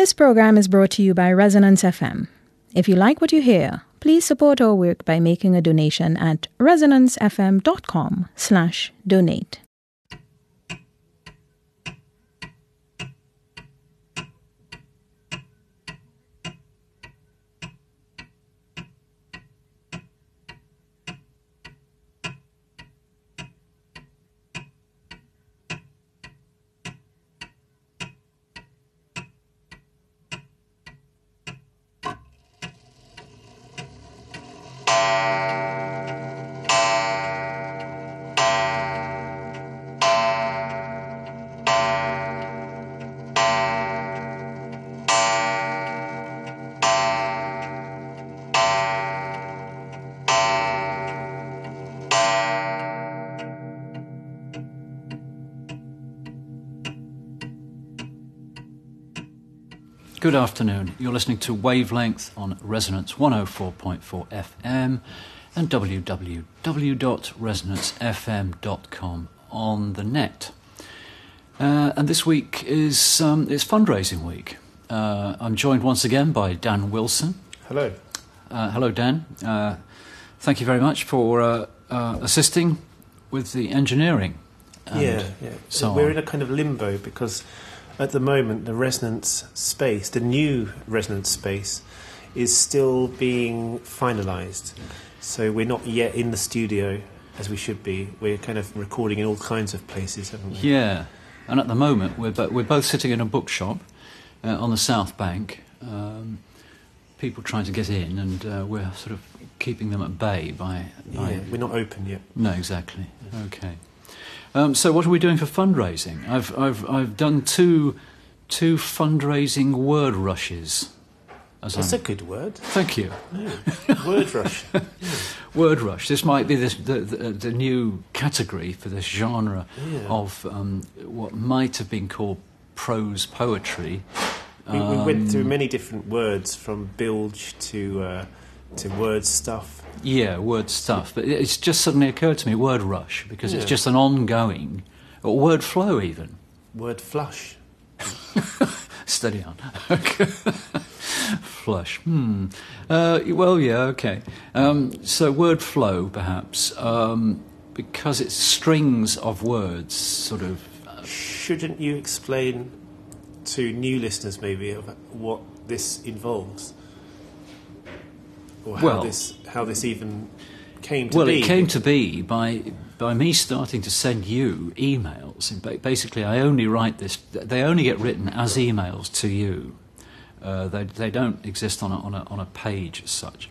This program is brought to you by Resonance FM. If you like what you hear, please support our work by making a donation at resonancefm.com/donate. Good afternoon. You're listening to Wavelength on Resonance 104.4 FM and www.resonancefm.com on the net. And this week is fundraising week. I'm joined once again by Dan Wilson. Hello. Hello, Dan. Thank you very much for assisting with the engineering. So we're in a kind of limbo because at the moment the resonance space, the new resonance space, is still being finalised. So we're not yet in the studio as we should be. We're kind of recording in all kinds of places, haven't we? Yeah, and at the moment we're both sitting in a bookshop on the South Bank. People trying to get in, and we're sort of keeping them at bay by... we're not open yet. No, exactly. Okay. So what are we doing for fundraising? I've done two fundraising word rushes. That's a good word. Thank you. Yeah. Word rush. Yeah. Word rush. This might be the new category for this genre of what might have been called prose poetry. We went through many different words, from bilge to word stuff. Yeah, word stuff. But it's just suddenly occurred to me, word rush, because it's just an ongoing, or word flow even. Word flush. Steady on. Flush. Well, yeah, okay. So word flow, perhaps, because it's strings of words, sort of... Shouldn't you explain to new listeners, maybe, of what this involves? Or how this even came to be? Well, it came to be by me starting to send you emails. Basically, I only write this. They only get written as emails to you. They don't exist on a page as such.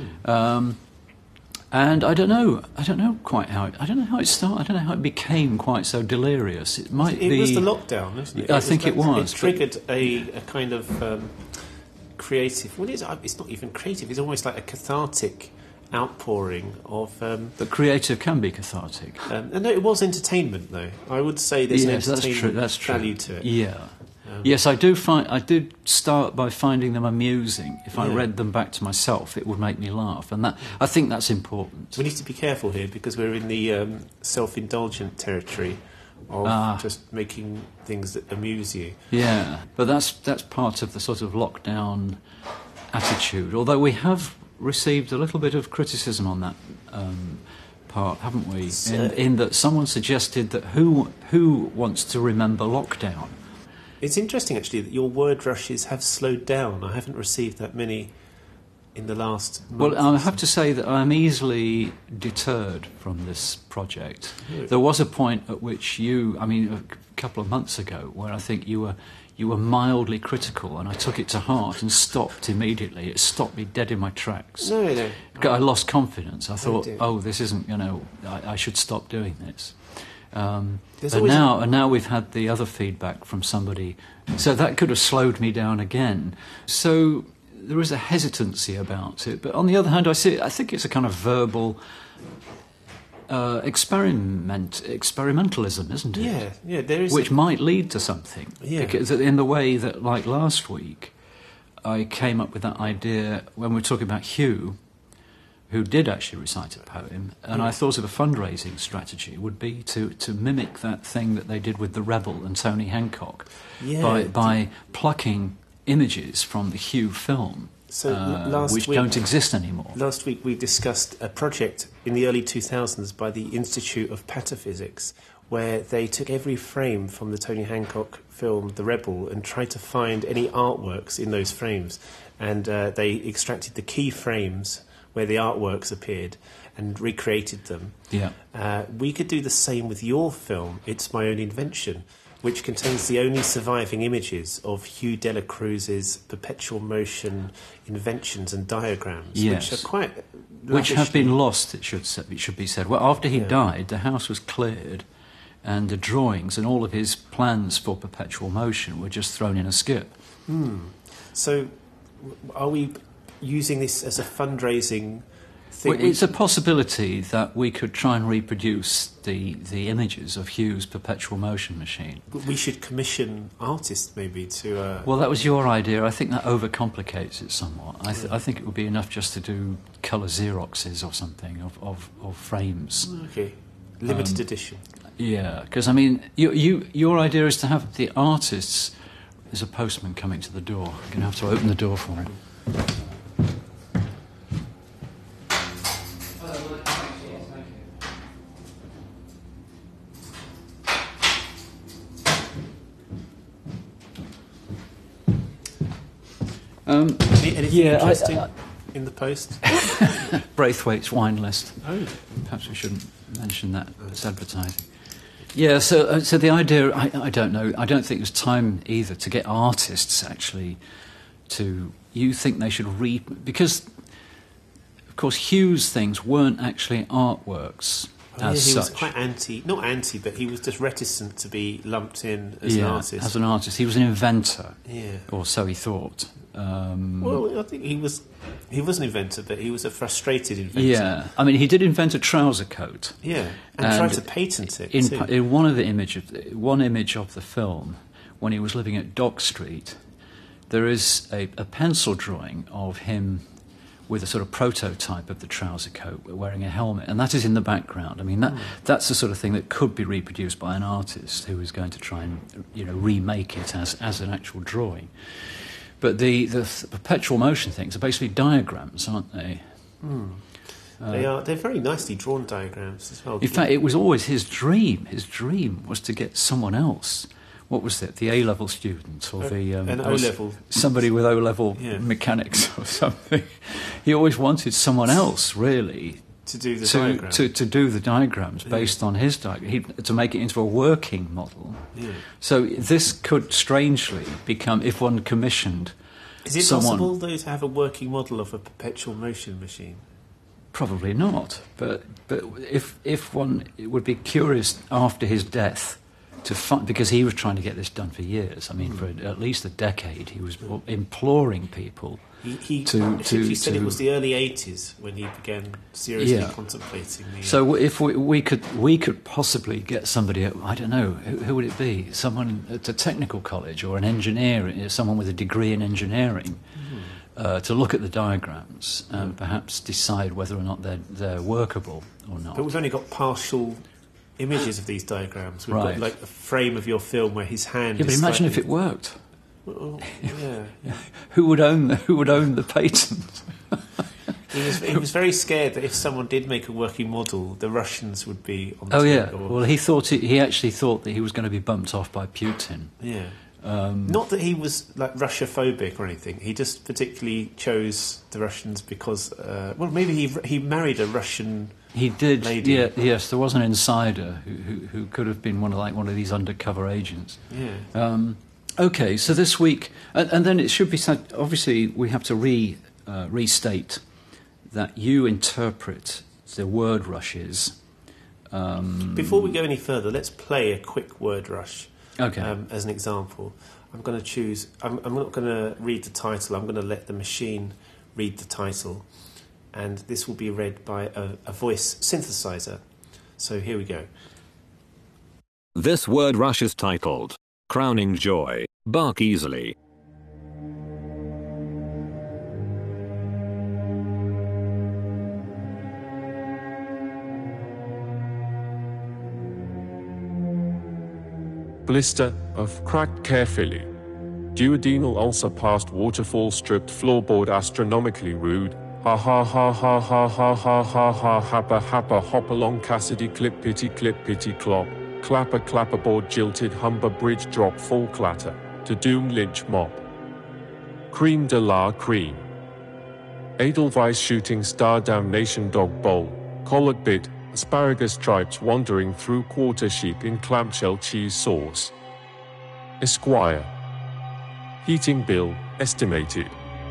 And I don't know quite how. I don't know how it started. I don't know how it became quite so delirious. It might be. It was the lockdown, isn't it? I think it was. It triggered a kind of. Creative. Well, it's not even creative. It's almost like a cathartic outpouring of. The creative can be cathartic. And no, it was entertainment, though. I would say there's an entertainment that's true. value to it. Yeah. Yes, I did start by finding them amusing. If I read them back to myself, it would make me laugh, and I think that's important. We need to be careful here because we're in the self-indulgent territory of just making things that amuse you. Yeah, but that's part of the sort of lockdown attitude. Although we have received a little bit of criticism on that part, haven't we? In that someone suggested that who wants to remember lockdown? It's interesting, actually, that your word rushes have slowed down. I haven't received that many in the last month. Well, I have to say that I'm easily deterred from this project. Really? There was a point at which a couple of months ago, where I think you were mildly critical, and I took it to heart and stopped immediately. It stopped me dead in my tracks. No. I lost confidence. I thought, oh, this isn't, I should stop doing this. And now we've had the other feedback from somebody, so that could have slowed me down again. So there is a hesitancy about it, but on the other hand, I think it's a kind of verbal experimentalism, isn't it? Yeah, there is. Which might lead to something. Yeah. Because in the way that, like last week, I came up with that idea when we were talking about Hugh, who did actually recite a poem, and I thought of a fundraising strategy would be to mimic that thing that they did with The Rebel and Tony Hancock by plucking images from the Hue film, which don't exist anymore. Last week we discussed a project in the early 2000s by the Institute of Pataphysics, where they took every frame from the Tony Hancock film The Rebel and tried to find any artworks in those frames. And they extracted the key frames where the artworks appeared and recreated them. Yeah. We could do the same with your film, It's My Own Invention, which contains the only surviving images of Hugh Delacruz's perpetual motion inventions and diagrams, yes. which have been lost, it should be said. Well, after he died, the house was cleared, and the drawings and all of his plans for perpetual motion were just thrown in a skip. So, are we using this as a fundraising thing? Well, it's a possibility that we could try and reproduce the images of Hugh's perpetual motion machine. But we should commission artists, maybe, to... Well, that was your idea. I think that overcomplicates it somewhat. I think it would be enough just to do colour Xeroxes or something of frames. Okay. Limited edition. Yeah, because, I mean, your idea is to have the artists... There's a postman coming to the door. You're going to have to open the door for him. Anything interesting in the post? Braithwaite's wine list. Oh. Perhaps we shouldn't mention that as advertising. Yeah, so the idea, I don't know, I don't think there's time either to get artists actually to... You think they should read... Because, of course, Hugh's things weren't actually artworks as he such. Was quite not anti, but he was just reticent to be lumped in as an artist. As an artist. He was an inventor, yeah, or so he thought. Well, I think he was an inventor, but he was a frustrated inventor. Yeah, I mean, he did invent a trouser coat. Yeah, and tried to patent it too. In one image of the film, when he was living at Dock Street, there is a pencil drawing of him with a sort of prototype of the trouser coat, wearing a helmet, and that is in the background. I mean, that's the sort of thing that could be reproduced by an artist who is going to try and remake it as an actual drawing. But the perpetual motion things are basically diagrams, aren't they? They are. They're very nicely drawn diagrams as well. In fact, it was always his dream. His dream was to get someone else. What was it? The A-level student or an O-level, somebody with O-level mechanics or something. He always wanted someone else, really, to do the diagrams. To do the diagrams based on his diagram, to make it into a working model. Yeah. So this could strangely become, if one commissioned Is it someone, possible, though, to have a working model of a perpetual motion machine? Probably not. But if one, it would be curious after his death to find, because he was trying to get this done for years. I mean, for at least a decade, he was imploring people. He said it was the early 80s when he began seriously contemplating the... So if we could possibly get somebody, I don't know, who would it be? Someone at a technical college or an engineer, someone with a degree in engineering, to look at the diagrams and perhaps decide whether or not they're workable or not. But we've only got partial images of these diagrams. We've got like a frame of your film where his hand. Yeah, but imagine if it worked. Well, yeah. Who would own the patent? He was very scared that if someone did make a working model, the Russians would be on the Well, he actually thought that he was going to be bumped off by Putin. Yeah. Not that he was like Russia-phobic or anything. He just particularly chose the Russians because, maybe he married a Russian. He did. Lady. Yeah. Yes, there was an insider who could have been one of these undercover agents. Yeah. Okay, so this week, and then it should be said. Obviously, we have to restate that you interpret the word rushes. Before we go any further, let's play a quick word rush. Okay. As an example, I'm going to choose. I'm not going to read the title. I'm going to let the machine read the title, and this will be read by a voice synthesizer. So here we go. This word rush is titled "Crowning Joy." Bark easily. Blister of cracked carefully. Duodenal ulcer past waterfall stripped floorboard astronomically rude. Ha ha ha ha ha ha ha ha ha happa happa hop along Cassidy clip pity clop. Clapper clapperboard jilted humber bridge drop full clatter. To doom lynch mop. Cream de la cream. Edelweiss shooting star damnation dog bowl. Collet bit, asparagus stripes wandering through quarter sheep in clamshell cheese sauce. Esquire. Heating bill, estimated.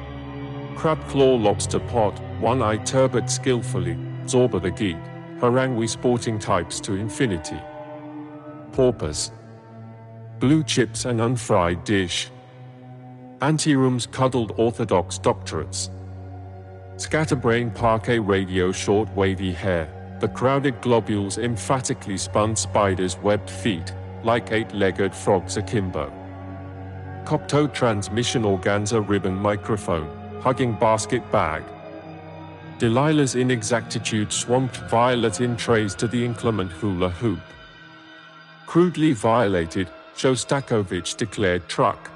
Crab claw lobster pot, one-eyed turbot skillfully, Zorba the geek, harangue sporting types to infinity. Paupers. Blue chips and unfried dish. Anteroom's cuddled orthodox doctorates. Scatterbrain parquet radio short wavy hair, the crowded globules emphatically spun spiders' webbed feet, like eight-legged frogs akimbo. Cocteau transmission organza ribbon microphone, hugging basket bag. Delilah's inexactitude swamped violet in trays to the inclement hula hoop. Crudely violated, Shostakovich declared truck.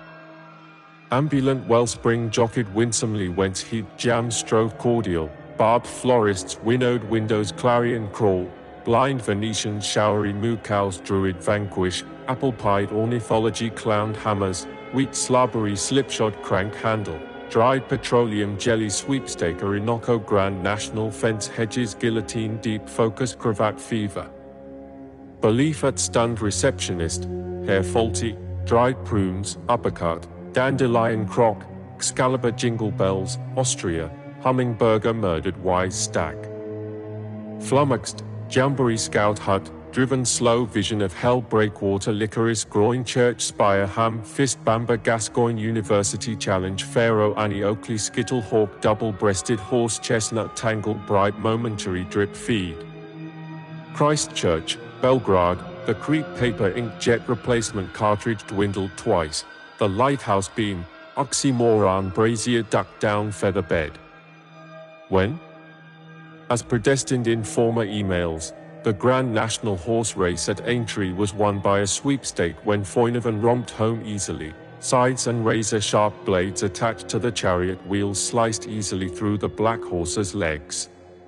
Ambulant wellspring jockeyed winsomely whence heat jam strove cordial, barbed florists winnowed windows clarion crawl, blind Venetians showery moo cows druid vanquish, apple-pied ornithology clowned hammers, wheat slobbery slipshod crank handle, dried petroleum jelly sweepstake Orinoco Grand National fence hedges guillotine deep focus cravat fever. Belief at stunned receptionist, hair faulty, dried prunes, uppercut, dandelion crock, Excalibur jingle bells, Austria, humming burger murdered wise stack. Flummoxed, jamboree scout hut, driven slow vision of hell breakwater licorice groin church spire ham fist bamba Gascoigne University challenge Pharaoh Annie Oakley skittle hawk double-breasted horse chestnut tangled bright momentary drip feed. Christchurch, Belgrade, the creep paper inkjet replacement cartridge dwindled twice, the lighthouse beam, oxymoron brazier duck down feather bed. When? As predestined in former emails, the Grand National Horse Race at Aintree was won by a sweepstake when Foynevan romped home easily, sides and razor-sharp blades attached to the chariot wheels sliced easily through the black horse's legs.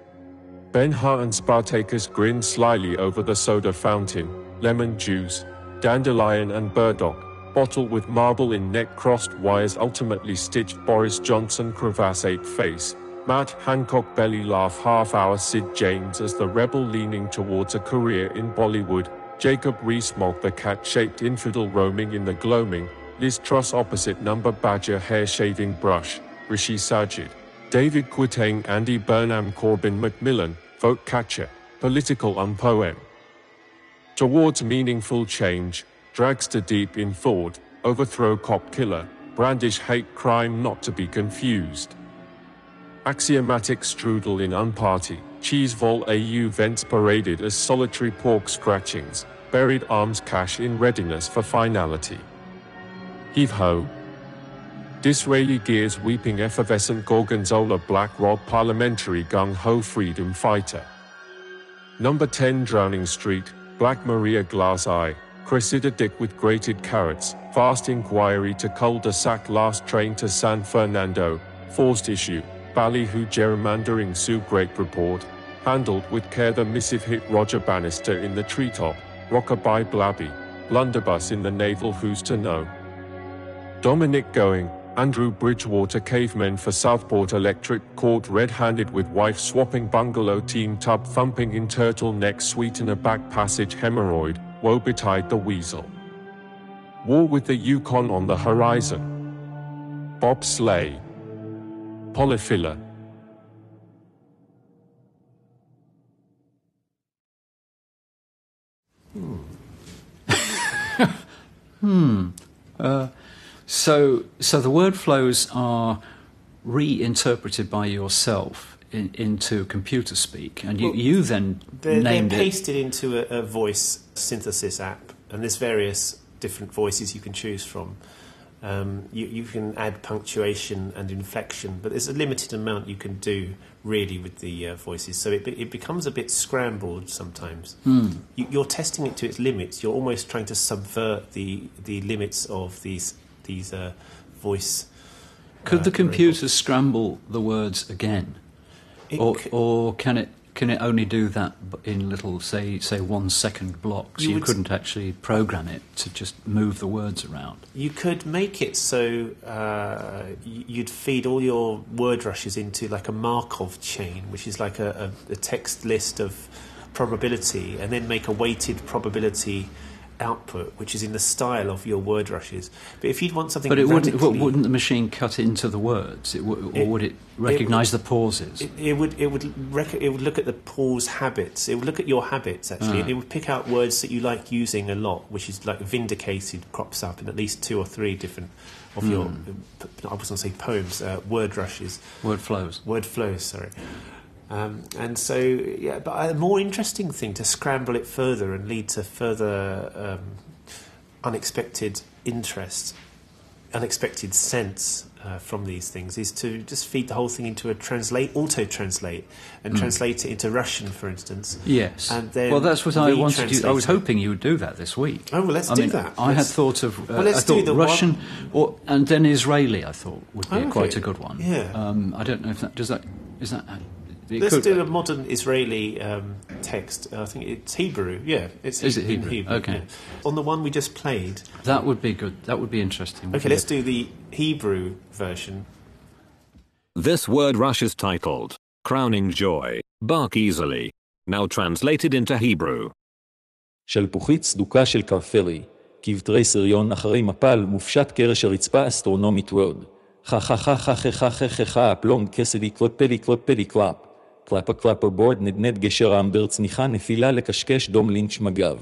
Ben-Hur and Spartacus grinned slyly over the soda fountain, lemon juice, dandelion and burdock, bottle with marble in neck-crossed wires ultimately stitched Boris Johnson crevassate face, Matt Hancock belly laugh half-hour Sid James as the rebel leaning towards a career in Bollywood, Jacob Rees-Mogg the cat-shaped infidel roaming in the gloaming, Liz Truss opposite number badger hair-shaving brush, Rishi Sajid, David Quitang Andy Burnham Corbyn Macmillan, vote catcher, political unpoem. Towards meaningful change, dragster deep in thought, overthrow cop killer, brandish hate crime not to be confused. Axiomatic strudel in unparty, cheesevol AU vents paraded as solitary pork scratchings, buried arms cache in readiness for finality. Heave-ho. Disraeli gears weeping effervescent Gorgonzola black rod parliamentary gung-ho freedom fighter. Number 10 Drowning Street, Black Maria Glass Eye, Cressida Dick with grated carrots, fast inquiry to cul-de-sac last train to San Fernando, forced issue, ballyhoo gerrymandering Sue Great report, handled with care the missive hit Roger Bannister in the treetop, rockabye blabby, blunderbuss in the naval who's to know. Dominic Going, Andrew Bridgewater cavemen for Southport Electric caught red-handed with wife-swapping bungalow team tub thumping in turtleneck sweetener back passage hemorrhoid, woe betide the weasel. War with the Yukon on the horizon. Bob Slay. Polyphila. So the word flows are reinterpreted by yourself into computer speak, and you then named they're pasted into a voice synthesis app, and there's various different voices you can choose from. You can add punctuation and inflection, but there's a limited amount you can do really with the voices, so it becomes a bit scrambled sometimes. You're testing it to its limits. You're almost trying to subvert the limits of these these voice. Could the computer scramble the words again, or can it only do that in little, say 1 second blocks? You couldn't actually program it to just move the words around. You could make it so you'd feed all your word rushes into like a Markov chain, which is like a text list of probability, and then make a weighted probability output, which is in the style of your word rushes. But if you'd want something, but wouldn't the machine cut into the words, or would it recognise the pauses? It would look at the pause habits. It would look at your habits actually. And it would pick out words that you like using a lot, which is like vindicated crops up in at least 2 or 3 different of your, I was going to say poems, word rushes, word flows. Sorry. And so, yeah, but a more interesting thing to scramble it further and lead to further unexpected interest, unexpected sense from these things is to just feed the whole thing into a auto-translate, and translate it into Russian, for instance. Yes. And then well, that's what I wanted you. I was hoping you would do that this week. Oh, well, let's do that. I had thought of Russian and then Israeli. I thought would be quite a good one. Yeah. I don't know if that is that. Let's do a modern Israeli text. I think it's Hebrew. Yeah, is it Hebrew? Okay. Yeah. On the one we just played. That would be good. That would be interesting. Okay, let's do the Hebrew version. This word rush is titled "Crowning Joy." Bark easily. Now translated into Hebrew. שלפוחית צדוקה של קרפרי, כבתרי סריון אחרי מפל, מופשט קרש הרצפה אסטרונומית ווד. חה פלום כסדי קלפלי קלאפ. קלאפה בורד נדנד גשר האמבר צניחה נפילה לקשקש דום לינץ' מגב.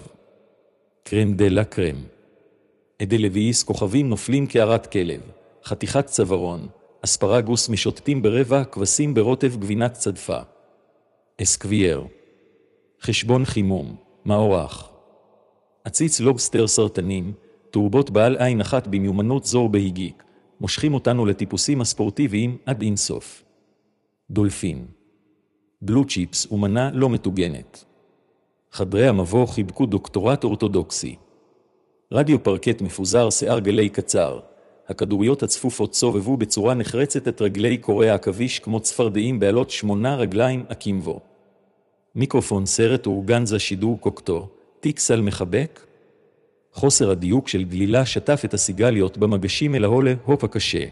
קרם דלה קרם. עדי לוויס כוכבים נופלים כערת כלב. חתיכת צווארון. אספרגוס משוטטים ברבע, כבשים ברוטב גבינת צדפה. אסקווייר. חשבון חימום. מאורח. עציץ לובסטר סרטנים. תורבות בעל עין אחת במיומנות זור בהיגיק. מושכים אותנו לטיפוסים הספורטיביים עד אינסוף. דולפין. בלו צ'יפס ומנה לא מתוגנת. חדרי המבוא חיבקו דוקטורט אורתודוקסי. רדיו פרקט מפוזר שיער גלי קצר. הכדוריות הצפופות סובבו בצורה נחרצת את רגלי קורי העכביש כמו צפרדעים בעלות 8 רגליים עקימבו. מיקרופון סרט אורגנזה שידור קוקטו, טיקסל מחבק. חוסר הדיוק של גלילה שטף את הסיגליות במגשים אל ההולה הופ הקשה.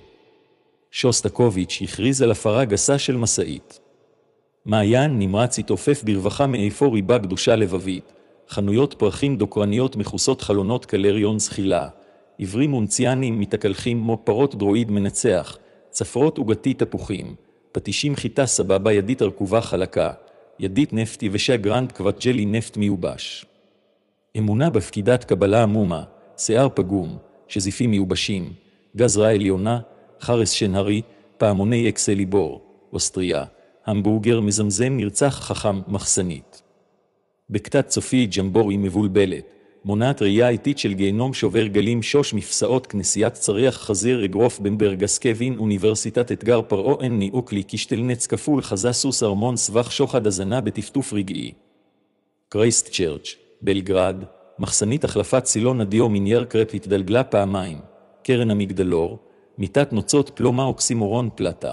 שוסטקוביץ' הכריז על הפרה גסה של מסעית. מעיין נמרץ התעופף ברווחה מאיפה ריבה קדושה לבבית. חנויות פרחים דוקרניות מכוסות חלונות קלריון זחילה. עברים מונציאנים מתקלחים כמו פרות דרואיד מנצח. צפרות עוגתי תפוחים. פטישים חיטה סבבה ידית ארכובה חלקה. ידית נפט יבשה גרנד כבת ג'לי נפט מיובש. אמונה בפקידת קבלה עמומה, שיער פגום, שזיפים מיובשים, גזרה עליונה, חרס שנהרי, פעמוני אקסליבור, אוסטריה, המבורגר מזמזם נרצח חכם מחסנית. בקתת צופי ג'מבורי מבולבלת, מונעת ראייה איטית של גיהנום שובר גלים שוש מפסעות כנסיית צריח חזיר אגרוף בנברגס קווין אוניברסיטת אתגר פרעו אין ניאוקלי כשתלנץ כפול חזה סוס ארמון סבך שוחד הזנה בטפטוף רגעי. קרייסט צ'רץ' בלגרד, מחסנית החלפת סילון הדיו מינייר קרפ התדלגלה פעמיים, קרן המגדלור, מיטת נוצות פלומה אוקסימורון פלטה.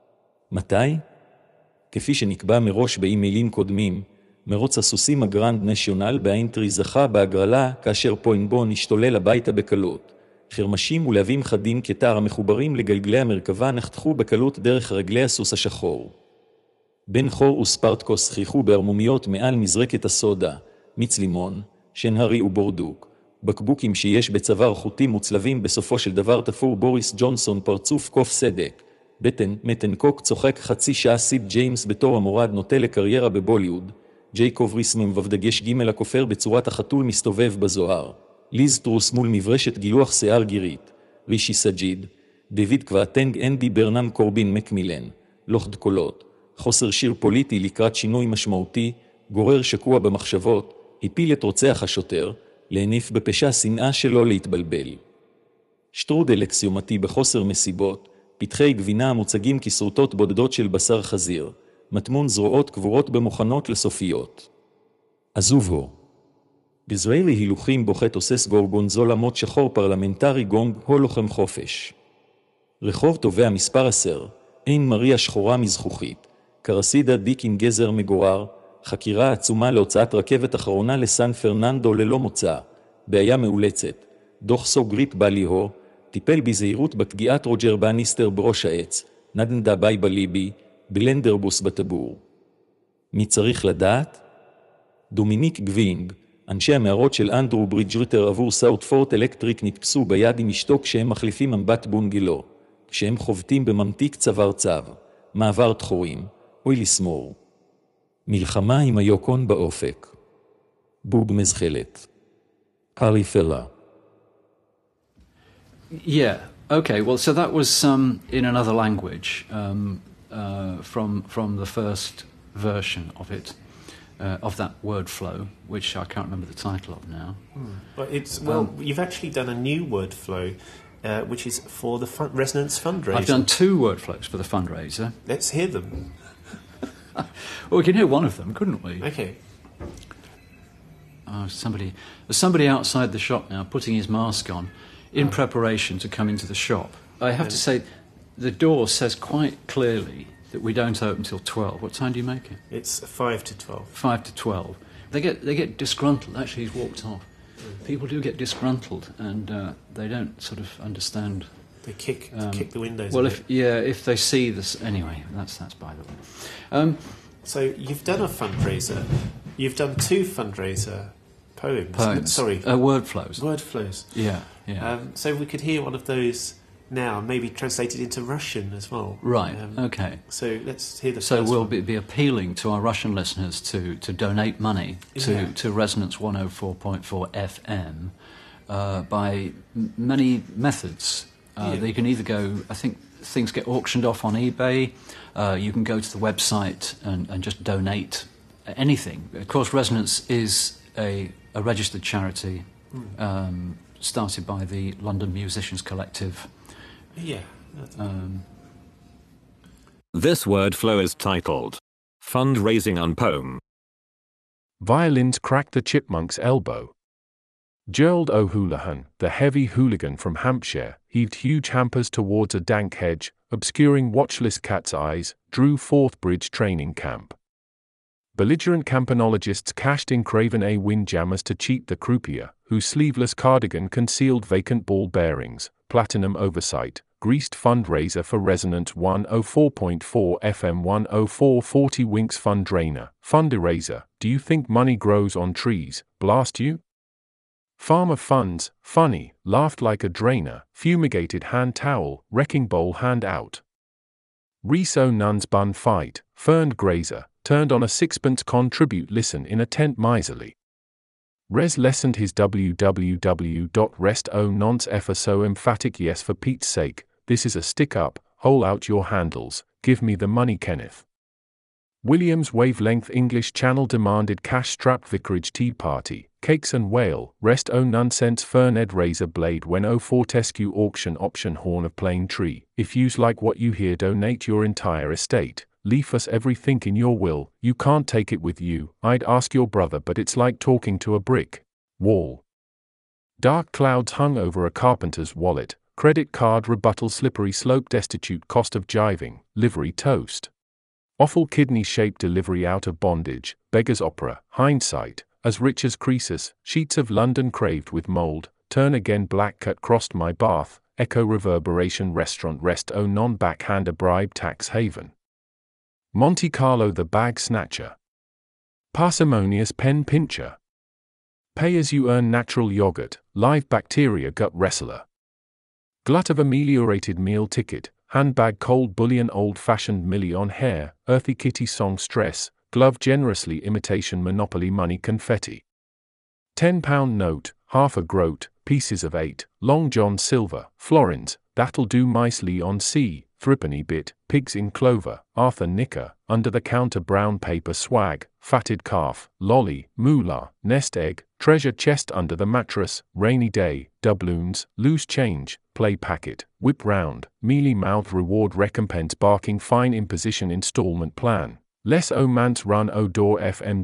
מתי? כפי שנקבע מראש באימיילים קודמים, מרוץ הסוסים הגרנד נשיונל באיינטרי זכה בהגרלה כאשר פוינבון השתולל הביתה בקלות. חרמשים ולהבים חדים כתר המחוברים לגלגלי המרכבה נחתכו בקלות דרך רגלי הסוס השחור. בן חור וספרטקוס חיכו בערמומיות מעל מזרקת הסודה, מיץ לימון, שנהרי ובורדוק, בקבוקים שיש בצוואר חוטים מוצלבים בסופו של דבר תפור בוריס ג'ונסון פרצוף קוף סדק, בטן מתנקוק צוחק חצי שעה סיד ג'יימס בתור המורד נוטה לקריירה בבוליוד, ג'ייקוב ריסמם ובדגש ג' הכופר בצורת החתול מסתובב בזוהר, ליז טרוס מול מברשת גילוח שיער גירית, רישי סג'יד, דויד קוואטנג אנדי ברנם קורבין מקמילן, לוחד קולות, חוסר שיר פוליטי לקראת שינוי משמעותי, גורר שקוע במחשבות, הפיל את רוצח השוטר, להניף בפשע שנאה שלו להתבלבל. שטרודל אקסיומטי בחוסר מסיבות, פתחי גבינה המוצגים כסרוטות בודדות של בשר חזיר, מטמון זרועות קבורות במוכנות לסופיות. עזובו. גזרי להילוכים בוכה תוסס גורגונזולה מות שחור פרלמנטרי גונג הו לוחם חופש. רחוב תובע מספר 10, אין מריה שחורה מזכוכית, קרסידה דיק עם גזר מגורר, חקירה עצומה להוצאת רכבת אחרונה לסן פרננדו ללא מוצא, בעיה מאולצת, דוח סוגרית בליהו, טיפל בזהירות בפגיעת רוג'ר בניסטר בראש העץ, נדן דאבי בליבי, בלנדרבוס בטבור. מי צריך לדעת? דומיניק גווינג, אנשי המערות של אנדרו ברידג'ריטר עבור סאוטפורט אלקטריק נתפסו ביד עם אשתו כשהם מחליפים אמבט בונגלו, כשהם חובטים בממתיק צוואר צו, מעבר תחורים, אוי לסמור. מלחמה עם היוקון באופק. בוב מזחלת. קארי פלה. Yeah, okay, well, so that was in another language from the first version of it. Of that word flow, which I can't remember the title of now. But you've actually done a new word flow, which is for the Resonance fundraiser. I've done 2 word flows for the fundraiser. Let's hear them. Well, we can hear one of them, couldn't we? Okay. There's somebody outside the shop now putting his mask on in preparation to come into the shop. I have to say, the door says quite clearly that we don't open till 12. What time do you make it? It's 5 to 12. 5 to 12. They get disgruntled. Actually, he's walked off. People do get disgruntled, and they don't sort of understand. They kick the windows. Well, if they see this anyway, that's by the way. So you've done a fundraiser. You've done 2 fundraiser poems. Sorry, word flows. Word flows. Yeah. So we could hear one of those now, maybe translated into Russian as well. Right, okay. So let's hear the first So we'll one. be appealing to our Russian listeners to donate money to Resonance 104.4 FM by many methods. They can either go, I think things get auctioned off on eBay, you can go to the website and just donate anything. Of course, Resonance is a registered charity started by the London Musicians Collective. Yeah. This word flow is titled Fundraising on Poem. Violins cracked the chipmunk's elbow. Gerald O'Houlihan, the heavy hooligan from Hampshire, heaved huge hampers towards a dank hedge, obscuring watchless cat's eyes, drew forth Bridge training camp. Belligerent campanologists cashed in Craven A windjammers to cheat the croupier, whose sleeveless cardigan concealed vacant ball bearings, platinum oversight, greased fundraiser for Resonance 104.4 FM 104.40 Winks Fund Drainer, Funderaser, do you think money grows on trees, blast you? Farmer funds, funny, laughed like a drainer, fumigated hand towel, wrecking bowl hand out. Reso nuns bun fight, ferned grazer, turned on a sixpence contribute listen in a tent miserly. Res lessened his www.resto nonce effer so emphatic yes for Pete's sake, this is a stick up, hole out your handles, give me the money Kenneth. Williams wavelength English Channel demanded cash-strapped vicarage tea party, cakes and whale, rest o nonsense fern ed razor blade when o fortescue auction option horn of plane tree, if you's like what you hear donate your entire estate. Leave us everything in your will, you can't take it with you, I'd ask your brother but it's like talking to a brick wall. Dark clouds hung over a carpenter's wallet, credit card rebuttal slippery slope destitute cost of jiving, livery toast. Awful kidney-shaped delivery out of bondage, beggar's opera, hindsight, as rich as Croesus, sheets of London craved with mould, turn again black cut crossed my bath, echo reverberation restaurant rest o non-backhander bribe tax haven. Monte Carlo the bag snatcher. Parsimonious pen pincher. Pay-as-you-earn natural yogurt, live bacteria gut wrestler. Glut of ameliorated meal ticket, handbag cold bullion old-fashioned Millie on hair, earthy kitty song stress, glove generously imitation monopoly money confetti. £10 note, half a groat, pieces of 8, Long John silver, florins, that'll do nicely on C, threepenny bit, pigs in clover, Arthur knicker, under-the-counter brown paper swag, fatted calf, lolly, moolah, nest egg, treasure chest under the mattress, rainy day, doubloons, loose change, play packet, whip round, mealy mouth reward recompense barking fine imposition installment plan, Les Omans run Odor FM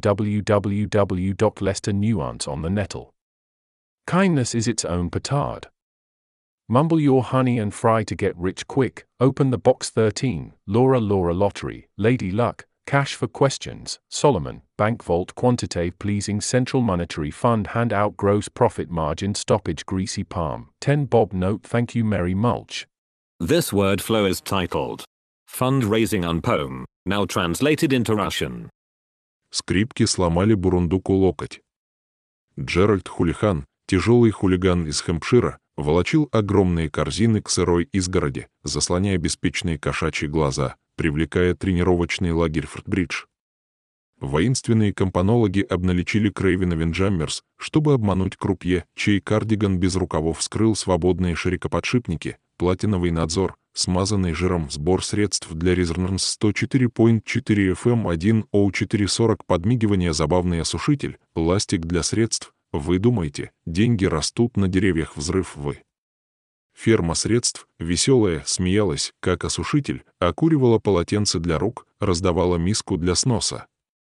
www. Leicester Nuance on the nettle. Kindness is its own petard. Mumble your honey and fry to get rich quick. Open the box 13, Laura Lottery, Lady Luck, Cash for Questions, Solomon, Bank Vault Quantitative Pleasing Central Monetary Fund Handout Gross Profit Margin Stoppage Greasy Palm 10 Bob Note Thank you Merry Mulch. This word flow is titled Fundraising on Poem, now translated into Russian. Скрипки сломали Бурундуку локоть. Джеральд Хулихан, тяжелый хулиган из Хэмпшира, волочил огромные корзины к сырой изгороди, заслоняя беспечные кошачьи глаза, привлекая тренировочный лагерь Фортбридж. Воинственные компонологи обналичили Крейвена Винджаммерс, чтобы обмануть крупье, чей кардиган без рукавов скрыл свободные широкоподшипники, платиновый надзор, смазанный жиром сбор средств для Резонанс 104.4 FM 10440 подмигивание забавный осушитель, ластик для средств, вы думаете, деньги растут на деревьях взрыв вы. Ферма средств, веселая, смеялась, как осушитель, окуривала полотенце для рук, раздавала миску для сноса.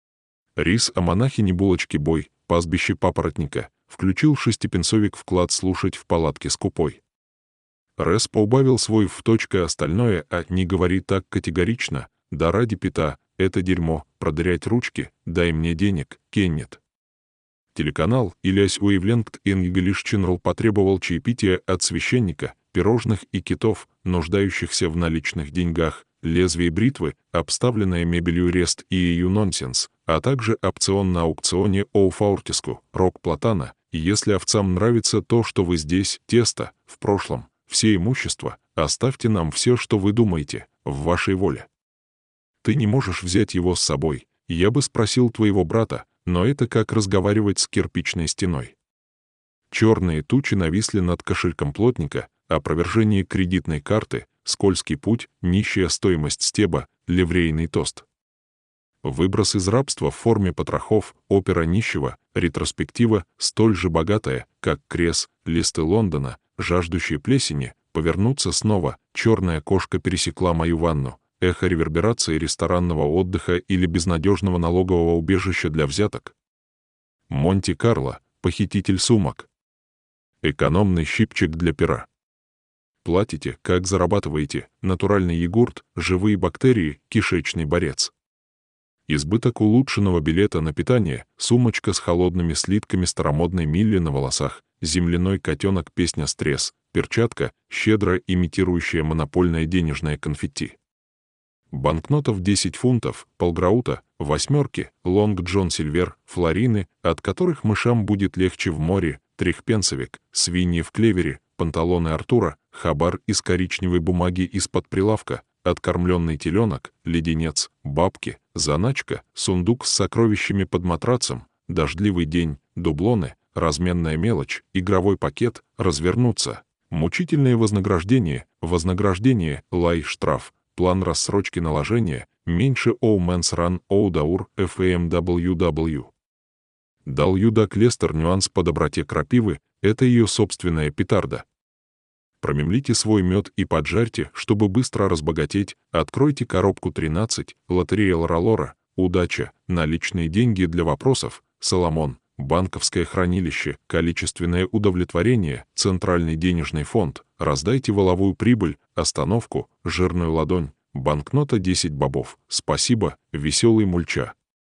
Рис о монахине булочки бой, пастбище папоротника, включил шестипенсовик вклад слушать в палатке скупой. Рэс поубавил свой в точка остальное, а не говори так категорично, да ради пита, это дерьмо, продырять ручки, дай мне денег, Кеннет. Телеканал Ильяс Уэйвленгт English Channel потребовал чаепития от священника, пирожных и китов, нуждающихся в наличных деньгах, лезвие бритвы, обставленное мебелью Рест и ее нонсенс, а также опцион на аукционе Оуфауртиску, рог платана, и если овцам нравится то, что вы здесь, тесто, в прошлом, все имущество, оставьте нам все, что вы думаете, в вашей воле. Ты не можешь взять его с собой, я бы спросил твоего брата, но это как разговаривать с кирпичной стеной. Черные тучи нависли над кошельком плотника, опровержение кредитной карты, скользкий путь, нищая стоимость стеба, ливрейный тост. Выброс из рабства в форме потрохов, опера нищего, ретроспектива, столь же богатая, как крес, листы Лондона, жаждущие плесени, повернуться снова, черная кошка пересекла мою ванну, эхо реверберации ресторанного отдыха или безнадежного налогового убежища для взяток. Монте-Карло, похититель сумок. Экономный щипчик для пера. Платите, как зарабатываете, натуральный йогурт, живые бактерии, кишечный борец. Избыток улучшенного билета на питание, сумочка с холодными слитками старомодной Милли на волосах, земляной котенок песня «Стресс», перчатка, щедро имитирующая монопольное денежное конфетти. Банкнотов 10 фунтов, полграута, восьмерки, лонг Джон Сильвер, флорины, от которых мышам будет легче в море, трехпенсовик, свиньи в клевере, панталоны Артура, хабар из коричневой бумаги из-под прилавка, откормленный теленок, леденец, бабки, заначка, сундук с сокровищами под матрацем, дождливый день, дублоны, разменная мелочь, игровой пакет, развернуться, мучительное вознаграждение, лай, штраф, план рассрочки наложения, меньше Оуменс Ран Оудаур FAMWW. Дал Юдак Лестер нюанс по доброте крапивы, это ее собственная петарда. Промемлите свой мед и поджарьте, чтобы быстро разбогатеть, откройте коробку 13, лотерея Лоралора, удача, наличные деньги для вопросов, Соломон, банковское хранилище, количественное удовлетворение, центральный денежный фонд, раздайте воловую прибыль, остановку, жирную ладонь, банкнота 10 бобов, спасибо, веселый мульча.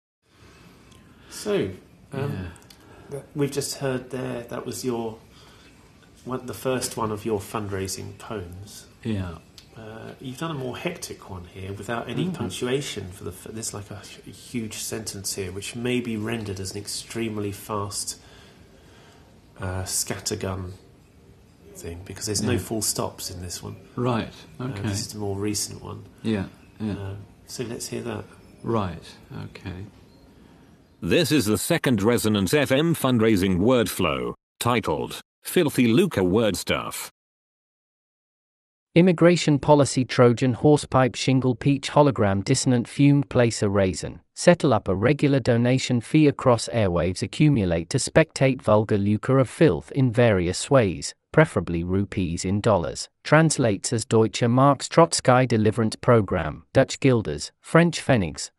So, we've just heard there, that was the first one of your fundraising poems. Yeah. You've done a more hectic one here without any punctuation. There's like a huge sentence here, which may be rendered as an extremely fast scattergun thing, because there's no full stops in this one. Right, okay. This is a more recent one. Yeah. So let's hear that. Right, okay. This is the second Resonance FM fundraising word flow, titled Filthy Lucre Word Stuff. Immigration policy Trojan horsepipe shingle peach hologram dissonant fumed placer raisin. Settle up a regular donation fee across airwaves. Accumulate to spectate vulgar lucre of filth in various ways, preferably rupees in dollars. Translates as Deutsche Marks Trotzkei Deliverance Program, Dutch Guilders, French Pfennigs,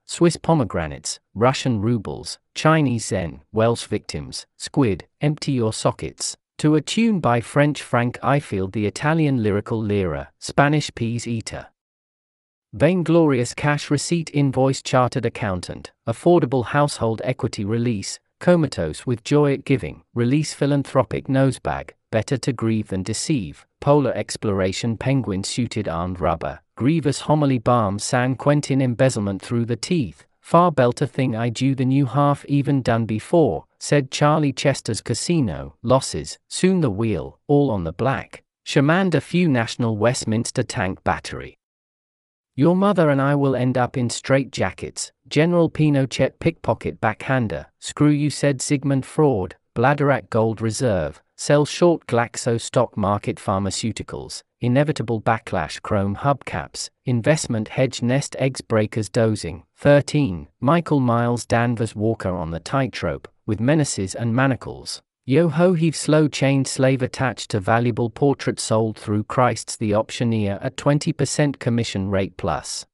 Swiss pomegranates, Russian rubles, Chinese yen, Welsh victims, squid, empty your sockets. To a tune by French Frank Ifield, the Italian lyrical lira, Spanish peas eater. Vainglorious cash receipt invoice, chartered accountant, affordable household equity release, comatose with joy at giving, release philanthropic nosebag, better to grieve than deceive, polar exploration, penguin suited armed rubber, grievous homily, balm San Quentin, embezzlement through the teeth, far belter thing I do the new half even done before, said Charlie Chester's casino, losses, soon the wheel, all on the black, shamanned a few National Westminster tank battery. Your mother and I will end up in straitjackets, General Pinochet pickpocket backhander, screw you, said Sigmund Freud, Bladerac gold reserve, sell short Glaxo stock market pharmaceuticals, inevitable backlash chrome hubcaps, investment hedge nest eggs breakers dozing, 13, Michael Miles Danvers Walker on the tightrope, with menaces and manacles. Yo-ho heave slow chained slave attached to valuable portrait sold through Christ's the auctioneer at 20% commission rate plus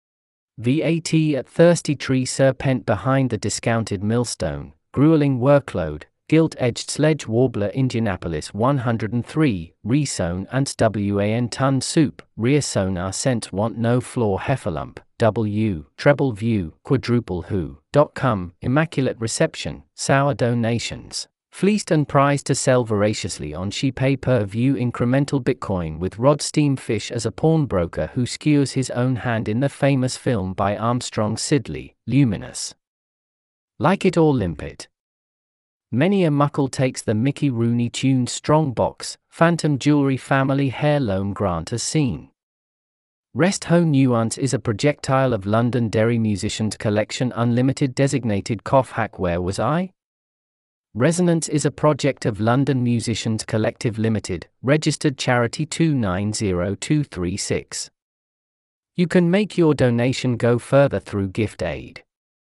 VAT at thirsty tree serpent behind the discounted millstone, grueling workload, gilt-edged sledge warbler Indianapolis 103, resown ants WAN ton soup, rear sonar scent want no floor heffalump, W, treble view, quadruple who.com, immaculate reception, sour donations. Fleeced and prized to sell voraciously on she pay-per-view incremental Bitcoin with Rod Steamfish as a pawnbroker who skewers his own hand in the famous film by Armstrong Sidley, Luminous. Like it or limp it. Many a muckle takes the Mickey Rooney tuned strongbox, phantom jewelry family heirloom grant as seen. Rest Ho Nuance is a projectile of Londonderry Musicians Collection Unlimited designated cough hack. Where was I? Resonance is a project of London Musicians Collective Limited, registered charity 290236. You can make your donation go further through Gift Aid.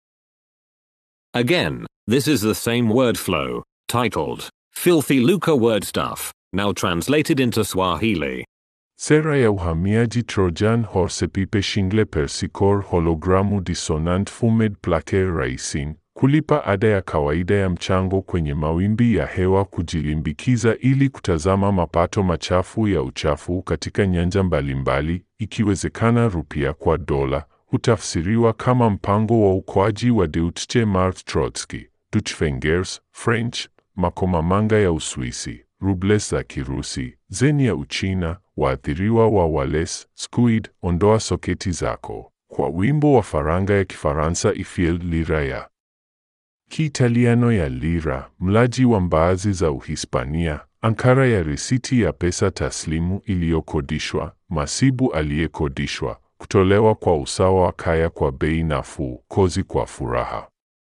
Again, this is the same word flow, titled, Filthy Lucca Word Stuff, now translated into Swahili. Sera ya uhamiaji Trojan horse pipe shingle persikor hologramu dissonant fumed plake raisin, kulipa ada ya kawaida ya mchango kwenye mawimbi ya hewa, kujilimbikiza ili kutazama mapato machafu ya uchafu katika nyanja mbalimbali, ikiwezekana rupia kwa dola, hutafsiriwa kama mpango wa ukoaji wa Deutsche Mark Trotsky, Deutschfingers, French, makomamanga ya Uswisi, rubles za Kirusi, zeni ya Uchina, waathiriwa wa Wales, squid, ondoa soketi zako, kwa wimbo wa faranga ya Kifaransa Ifield lira ya Kiitaliano ya lira, mlaji wa mbaazi za Uhispania, ankara ya risiti ya pesa taslimu iliyokodishwa, masibu aliyekodishwa, kutolewa kwa usawa wa kaya kwa bei nafuu, kozi kwa furaha.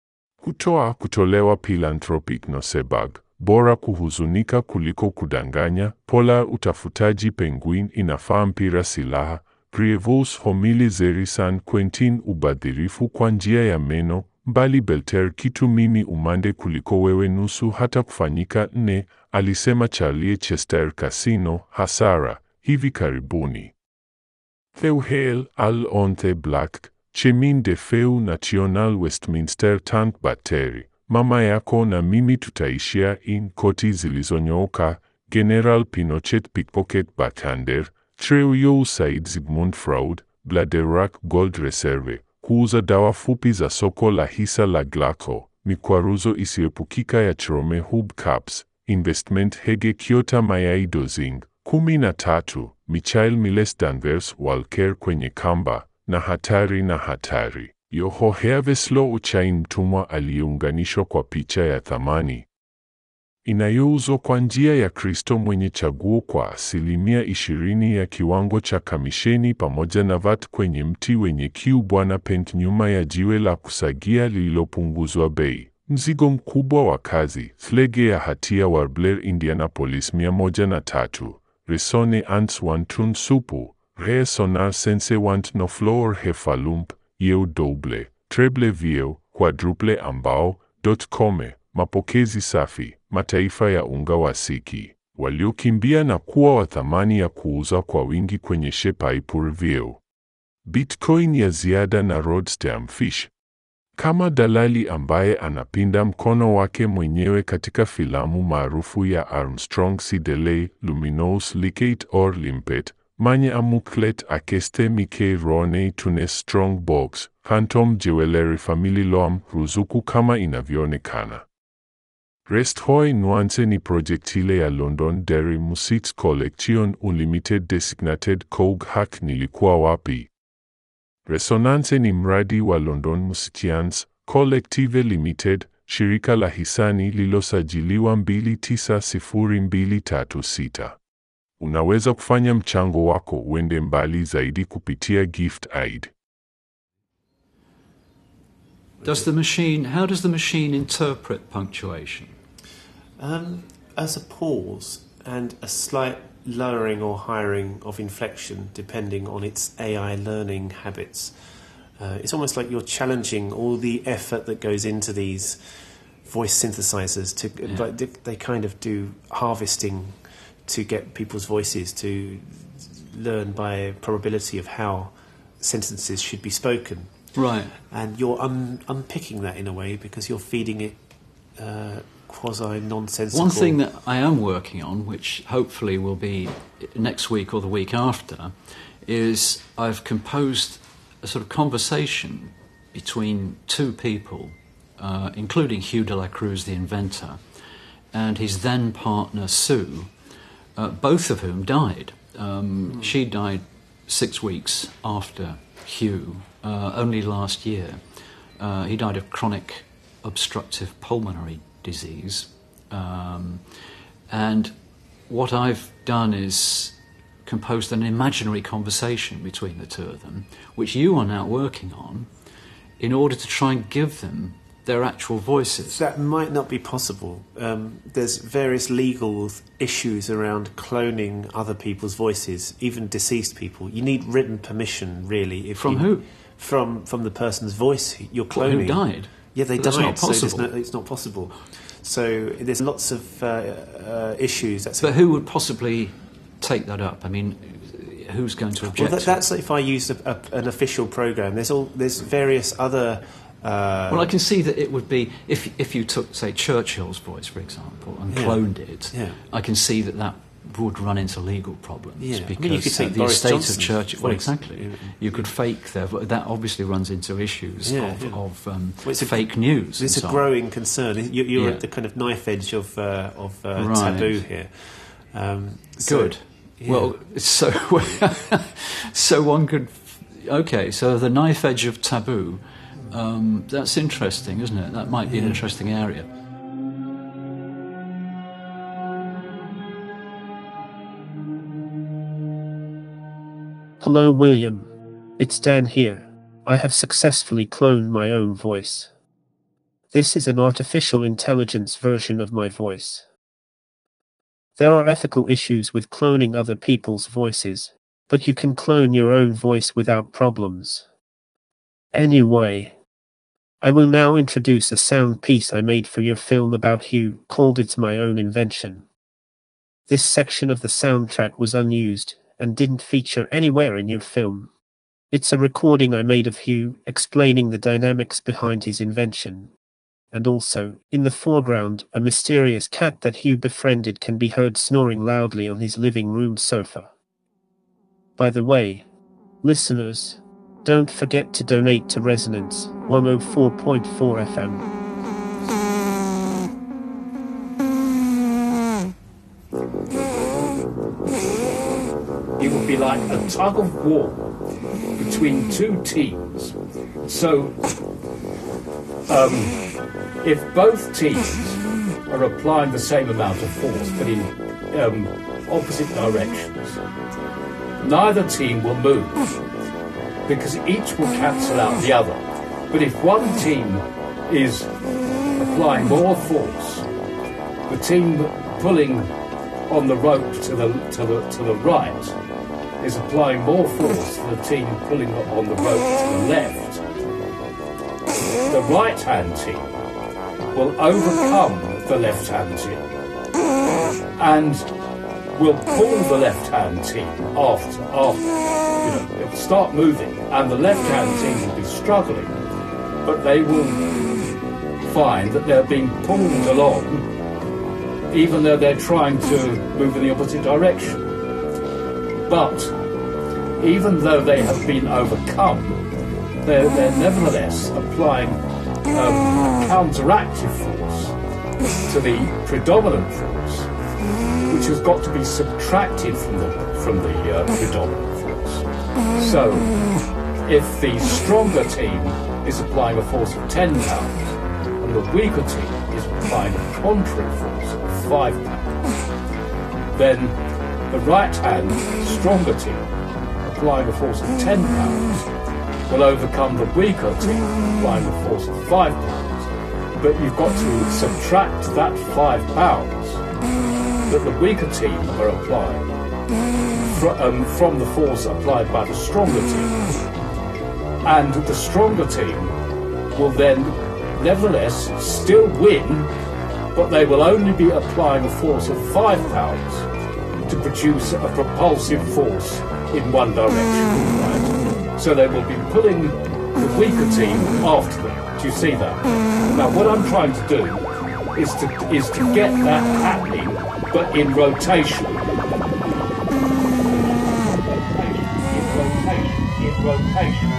Kutolewa philanthropic nosebag, bora kuhuzunika kuliko kudanganya, polar utafutaji penguin inafaa mpira silaha, grievous homili zeri San Quentin ubadhirifu kwa njia ya meno, mbali belter kitu mimi umande kuliko wewe nusu hata kufanyika 4, alisema Charlie Chester Casino, hasara, hivi karibuni. Theuhel al onte black, chemin de feu national Westminster tank battery, mama yako na mimi tutaishia in koti zilizonyooka, General Pinochet pickpocket backhander, Treuyo Said Sigmund Freud, Bladerac gold reserve, kuuza dawa fupi za soko la hisa la Glaxo, mikwaruzo isiepukika ya Chrome hubcaps, investment hege Kiota mayai dozing, 13, Michael Miles Danvers Walker kwenye kamba, na hatari. Yoho Herveslo Uchain mtumwa aliyeunganishwa kwa picha ya thamani. Inayouzwa kwa njia ya Kristo mwenye chaguo kwa 20% ya kiwango cha kamisheni pamoja na VAT kwenye mti wenye kiu Bwana Pent nyuma ya jiwe la kusagia lililopunguzwa bei. Mzigo mkubwa wa kazi, flege ya hatia Warbler Indianapolis 103. Resone ants wantun supu, re sonar sense want no floor hefalump, yeu double, treble vieo, quadruple ambao, .com, mapokezi safi, mataifa ya unga wa siki, waliokimbia na kuwa wa thamani ya kuuza kwa wingi kwenye shepai pour vieo. Bitcoin ya ziada na Roadster Fish. Kama dalali ambaye anapinda mkono wake mwenyewe katika filamu maarufu ya Armstrong C. Delay, Luminous Licate or Limpet, manye amuklet akeste Mike Roney Tunes Strong Box, Phantom Jewelry Family Loam, ruzuku kama inavyoonekana. Resthoy Nuance ni projektile ya London Dairy Musics Collection Unlimited Designated Coug Hack nilikuwa wapi? Resonance ni mradi wa London Musicians Collective Limited, shirika la hisani lilosajiliwa 290236. Unaweza kufanya mchango wako uende mbali zaidi kupitia Gift Aid. How does the machine interpret punctuation? As a pause and a slight lowering or highering of inflection depending on its AI learning habits. It's almost like you're challenging all the effort that goes into these voice synthesizers they kind of do harvesting to get people's voices to learn by probability of how sentences should be spoken. Right. And you're unpicking that in a way because you're feeding it quasi-nonsensical. One thing that I am working on, which hopefully will be next week or the week after, is I've composed a sort of conversation between two people, including Hugh de la Cruz, the inventor, and his then partner Sue, both of whom died. She died 6 weeks after Hugh, only last year. He died of chronic obstructive pulmonary disease. And what I've done is composed an imaginary conversation between the two of them, which you are now working on, in order to try and give them their actual voices. That might not be possible. There's various legal issues around cloning other people's voices, even deceased people. You need written permission, really. From who? From the person's voice you're cloning. Who died? Yeah, they died. That's not possible. So it's not possible. So there's lots of issues. But who would possibly take that up? I mean, who's going to object? Well, that's if I used an official program. There's various other. Well, I can see that it would be if you took, say, Churchill's voice, for example, and cloned it. Yeah. I can see that would run into legal problems because you could take the Boris estate Johnson's of Churchill. Well, voice. Exactly. Yeah. You could fake that obviously runs into issues of it's fake news. It's a growing concern. You're at the kind of knife edge of taboo here. Good. Yeah. Well, so one could. Okay, so the knife edge of taboo. That's interesting, isn't it? That might be an interesting area. Hello, William. It's Dan here. I have successfully cloned my own voice. This is an artificial intelligence version of my voice. There are ethical issues with cloning other people's voices, but you can clone your own voice without problems. Anyway, I will now introduce a sound piece I made for your film about Hugh, called It's My Own Invention. This section of the soundtrack was unused and didn't feature anywhere in your film. It's a recording I made of Hugh explaining the dynamics behind his invention. And also, in the foreground, a mysterious cat that Hugh befriended can be heard snoring loudly on his living room sofa. By the way, listeners, don't forget to donate to Resonance 104.4 FM. It would be like a tug of war between two teams. So, if both teams are applying the same amount of force but in opposite directions, neither team will move because each will cancel out the other. But if one team is applying more force, the team pulling on the rope to the right is applying more force than the team pulling on the rope to the left. The right-hand team will overcome the left-hand team, and will pull the left-hand team after, it'll start moving, and the left-hand team will be struggling, but they will find that they're being pulled along, even though they're trying to move in the opposite direction. But even though they have been overcome, they're nevertheless applying a counteractive force to the predominant force, which has got to be subtracted from the predominant force. So, if the stronger team is applying a force of 10 pounds, and the weaker team is applying a contrary force of 5 pounds, then the right-hand stronger team applying a force of 10 pounds will overcome the weaker team applying a force of 5 pounds. But you've got to subtract that 5 pounds that the weaker team are applying from the force applied by the stronger team. And the stronger team will then nevertheless still win, but they will only be applying a force of 5 pounds to produce a propulsive force in one direction, right? So they will be pulling the weaker team after them. Do you see that? Now, what I'm trying to do is to get that happening, but in rotation. In rotation.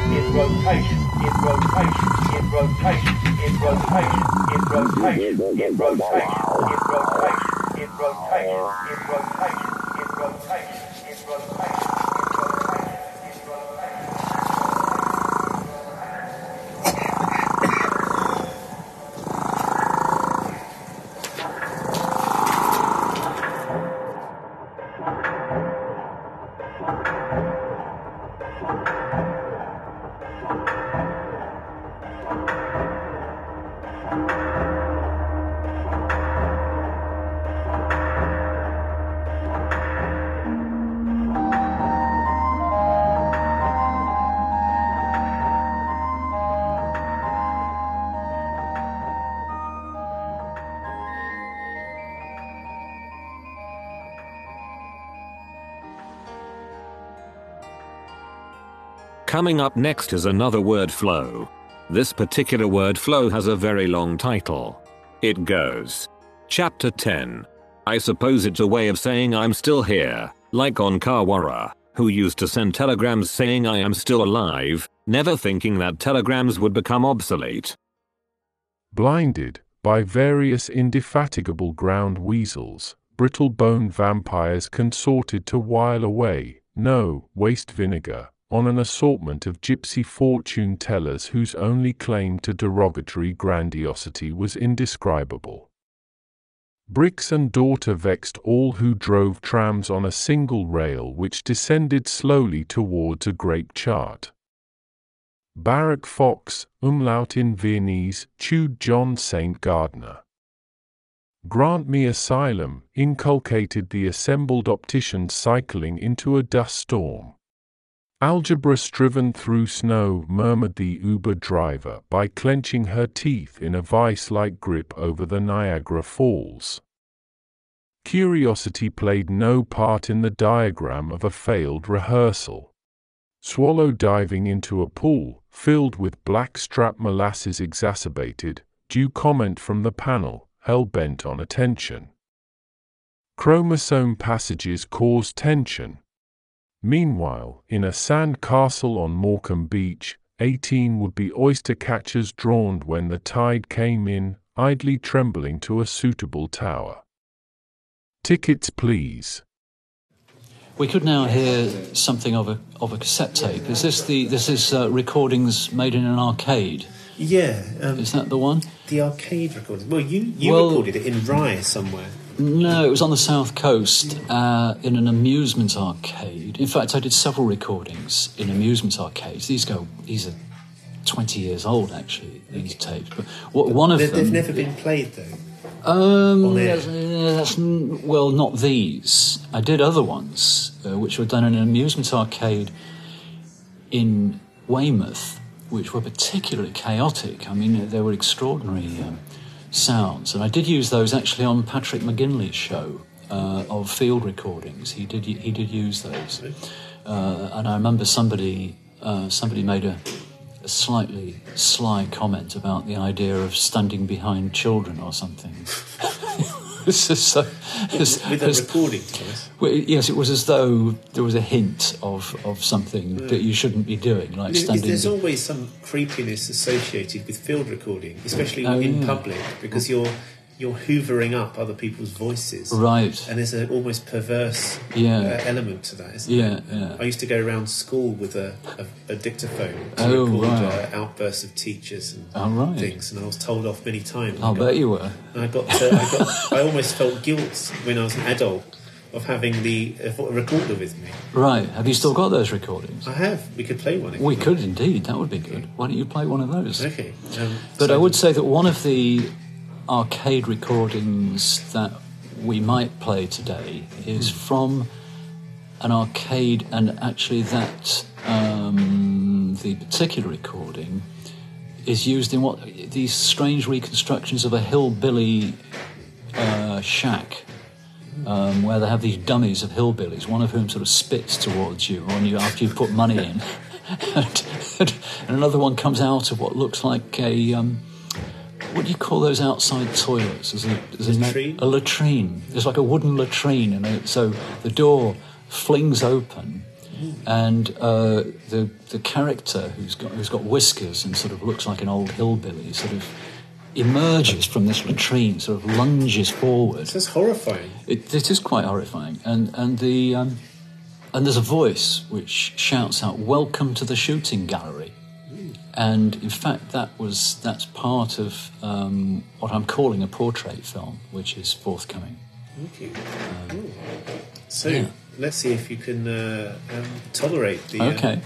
Coming up next is another word flow. This particular word flow has a very long title. It goes. Chapter 10. I suppose it's a way of saying I'm still here, like on Kawara, who used to send telegrams saying I am still alive, never thinking that telegrams would become obsolete. Blinded by various indefatigable ground weasels, brittle-boned vampires consorted to while away, waste vinegar, on an assortment of gypsy fortune-tellers whose only claim to derogatory grandiosity was indescribable. Bricks and mortar vexed all who drove trams on a single rail which descended slowly towards a grape chart. Barak Fox, umlaut in Viennese, chewed John St. Gardner. Grant me asylum, inculcated the assembled opticians cycling into a dust storm. Algebra striven through snow, murmured the Uber driver by clenching her teeth in a vice-like grip over the Niagara Falls. Curiosity played no part in the diagram of a failed rehearsal. Swallow diving into a pool, filled with blackstrap molasses exacerbated, due comment from the panel, hell-bent on attention. Chromosome passages cause tension. Meanwhile, in a sand castle on Morecambe Beach, 18 would-be oyster catchers drawned when the tide came in, idly trembling to a suitable tower. Tickets, please. We could now hear something of a cassette tape. Is this recordings made in an arcade? Yeah. Is that the one? The arcade recording. Well, you recorded it in Rye somewhere. No, it was on the south coast in an amusement arcade. In fact, I did several recordings in amusement arcades. These are 20 years old, actually, these tapes. But one of them... They've never been played, though? Well, not these. I did other ones, which were done in an amusement arcade in Weymouth, which were particularly chaotic. I mean, they were extraordinary sounds. And I did use those actually on Patrick McGinley's show of field recordings. He did use those, and I remember somebody made a slightly sly comment about the idea of standing behind children or something. With a recording, Thomas? Well, yes, it was as though there was a hint of something that you shouldn't be doing, like standing. There's always some creepiness associated with field recording, especially in public, because you're hoovering up other people's voices. Right. And there's an almost perverse element to that, isn't there? Yeah. I used to go around school with a dictaphone to record outbursts of teachers and things, and I was told off many times. I'll bet you were. And I almost felt guilt when I was an adult of having a recorder with me. Right. Have you still got those recordings? I have. We could play one. We could indeed. That would be good. Why don't you play one of those? Okay. But I would say that one of the arcade recordings that we might play today is from an arcade, and actually that the particular recording is used in these strange reconstructions of a hillbilly shack, where they have these dummies of hillbillies, one of whom sort of spits towards you after you put money in, and another one comes out of what looks like a what do you call those outside toilets? A latrine. There's like a wooden latrine, and so the door flings open, and the character who's got whiskers and sort of looks like an old hillbilly sort of emerges from this latrine, sort of lunges forward. This is horrifying. It is quite horrifying, and there's a voice which shouts out, "Welcome to the shooting gallery." And in fact, that's part of what I'm calling a portrait film, which is forthcoming. Okay. So let's see if you can tolerate the. Okay.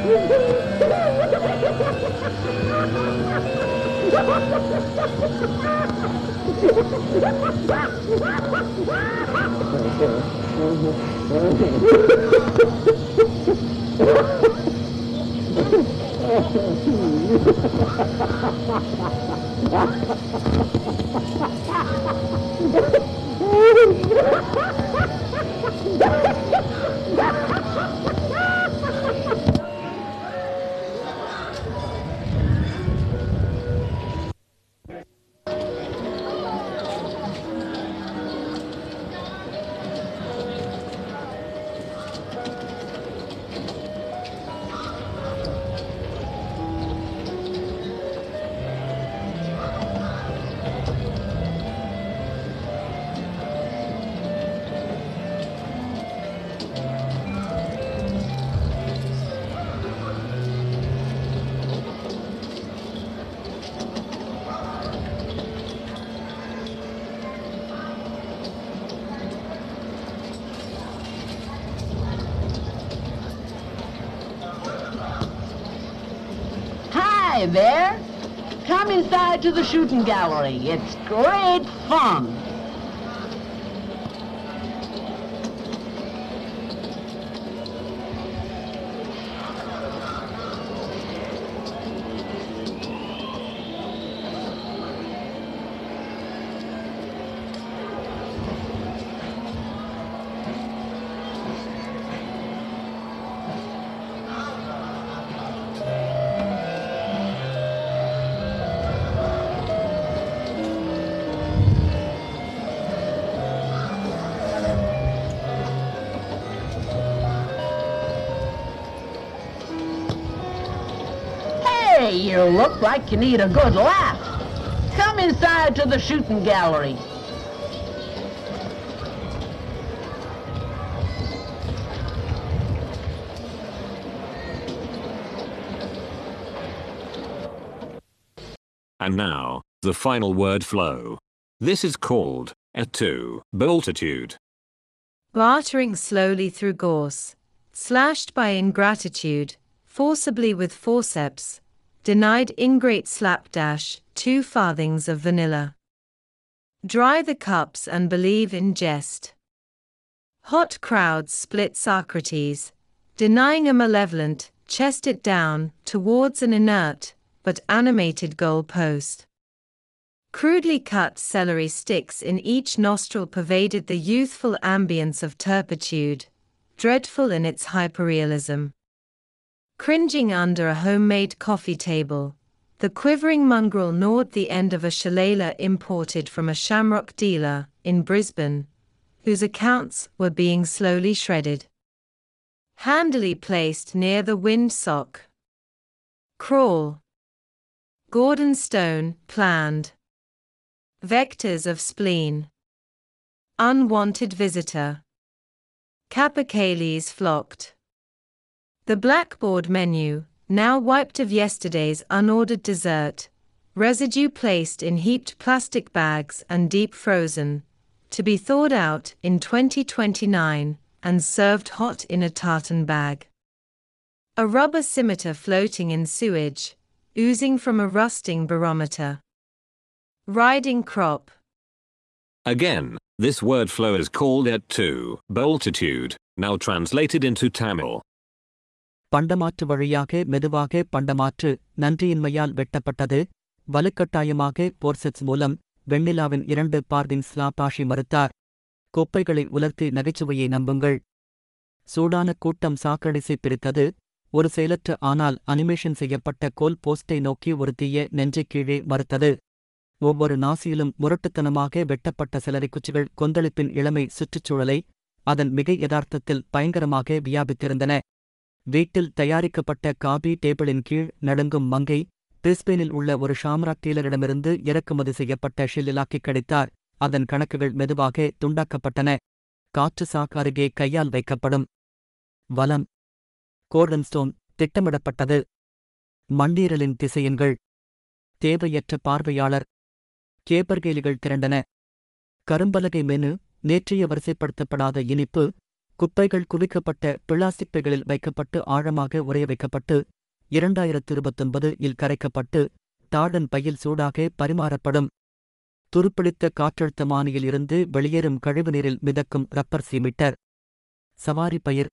Hi there. Come inside to the shooting gallery. It's great fun. Hey, you look like you need a good laugh. Come inside to the shooting gallery. And now, the final word flow. This is called a boltitude. Bartering slowly through gorse, slashed by ingratitude, forcibly with forceps, denied ingrate slapdash, 2 farthings of vanilla. Dry the cups and believe in jest. Hot crowds split Socrates, denying a malevolent, chest it down, towards an inert, but animated goal post. Crudely cut celery sticks in each nostril pervaded the youthful ambience of turpitude, dreadful in its hyperrealism. Cringing under a homemade coffee table, the quivering mongrel gnawed the end of a shillelagh imported from a shamrock dealer in Brisbane, whose accounts were being slowly shredded. Handily placed near the windsock. Crawl. Gordon Stone, planned. Vectors of spleen. Unwanted visitor. Capercaillies flocked. The blackboard menu, now wiped of yesterday's unordered dessert, residue placed in heaped plastic bags and deep frozen, to be thawed out in 2029 and served hot in a tartan bag. A rubber scimitar floating in sewage, oozing from a rusting barometer. Riding crop. Again, this word flow is called a boltitude, now translated into Tamil. பண்டமாற்று வழியாக மெதுவாக பண்டமாற்று நன்றியின்மையால் வெட்டப்பட்டது வலுக்கட்டாயமாக போர்செட்ஸ் மூலம் வெண்ணிலாவின் 2 பார்தின் ஸ்லாபாஷி மறுத்தார். குப்பைகளை உலர்த்தி நகைச்சுவையை நம்புங்கள். சூடான கூட்டம் சாக்கடைசை பிரித்தது. ஒரு செயலற்ற ஆனால் அனிமேஷன் செய்யப்பட்ட கோல் போஸ்டை நோக்கி ஒரு தீய நெஞ்சை கீழே மறுத்தது. ஒவ்வொரு நாசியிலும் முரட்டுத்தனமாக வெட்டப்பட்ட சிலரிக்குச்சிகள் கொந்தளிப்பின் இளமை சுற்றுச்சூழலை அதன் மிகை யதார்த்தத்தில் பயங்கரமாக வியாபித்திருந்தன. வீட்டில் தயாரிக்கப்பட்ட காபி டேபிளின் கீழ் நடுங்கும் மங்கை பிரிஸ்பேனில் உள்ள ஒரு ஷாம்ராக் டீலரிடமிருந்து இறக்குமதி செய்யப்பட்ட ஷில்லிலாக்கிக் கிடைத்தார். அதன் கணக்குகள் மெதுவாக துண்டாக்கப்பட்டன. காற்று சாக்கு அருகே கையால் வைக்கப்படும். வலம். கோர்டன்ஸ்டோன் திட்டமிடப்பட்டது. மண்டீரலின் திசையன்கள். தேவையற்ற பார்வையாளர். கேப்பர்கேலிகள் திரண்டன. கரும்பலகை மெனு, நேற்றைய வரிசைப்படுத்தப்படாத இனிப்பு, குப்பைகள் குவிக்கப்பட்ட பிளாஸ்டிக் பைகளில் வைக்கப்பட்டு ஆழமாக உறைய வைக்கப்பட்டு 2029 இல் கரைக்கப்பட்டு தாழன் பையில் சூடாக பரிமாறப்படும். துருப்பிடித்த காற்றழுத்தமானியில் இருந்து வெளியேறும் கழிவுநீரில் மிதக்கும் ரப்பர் சீமிட்டர். சவாரி பயிர்.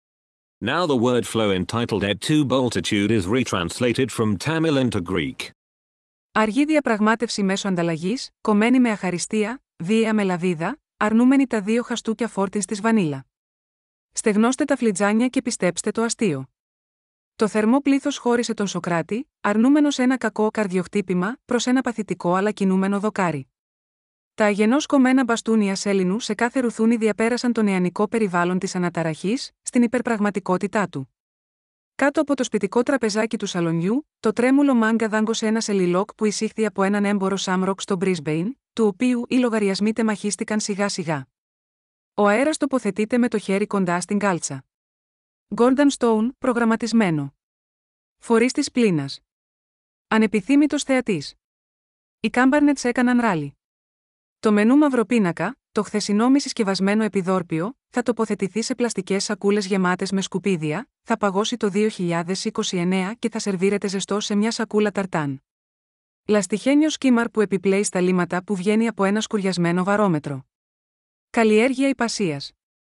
Now the word flow entitled Et tu Boltitude is retranslated from Tamil into Greek. Αργή διαπραγμάτευση μέσω ανταλλαγής, κομμένη με αχαριστία, βία με λαβίδα, αρνούμενη τα 2 χαστούκια φόρτις της βανίλα. Στεγνώστε τα φλιτζάνια και πιστέψτε το αστείο. Το θερμό πλήθος χώρισε τον Σοκράτη, αρνούμενος ένα κακό καρδιοχτύπημα προς ένα παθητικό αλλά κινούμενο δοκάρι. Τα αγενώς κομμένα μπαστούνια σέλινου σε κάθε ρουθούνι διαπέρασαν το νεανικό περιβάλλον της αναταραχής, στην υπερπραγματικότητά του. Κάτω από το σπιτικό τραπεζάκι του σαλονιού, το τρέμουλο μάγκα δάγκωσε ένα σελιλόκ που εισήχθη από έναν έμπορο Σάμροκ στο Μπρίσμπεϊν, του οποίου οι λογαριασμοί τεμαχίστηκαν σιγά-σιγά. Ο αέρας τοποθετείται με το χέρι κοντά στην κάλτσα. Γκόρνταν Στόουν, προγραμματισμένο. Φορείς της πλήνας. Ανεπιθύμητος θεατής. Οι Κάμπαρνετς έκαναν ράλι. Το μενού μαυροπίνακα, το χθεσινό μη συσκευασμένο επιδόρπιο, θα τοποθετηθεί σε πλαστικές σακούλες γεμάτες με σκουπίδια, θα παγώσει το 2029 και θα σερβίρεται ζεστό σε μια σακούλα ταρτάν. Λαστιχένιο σκήμαρ που επιπλέει στα λίματα που βγαίνει από ένα σκουριασμένο βαρόμετρο. Καλλιέργεια υπασίας.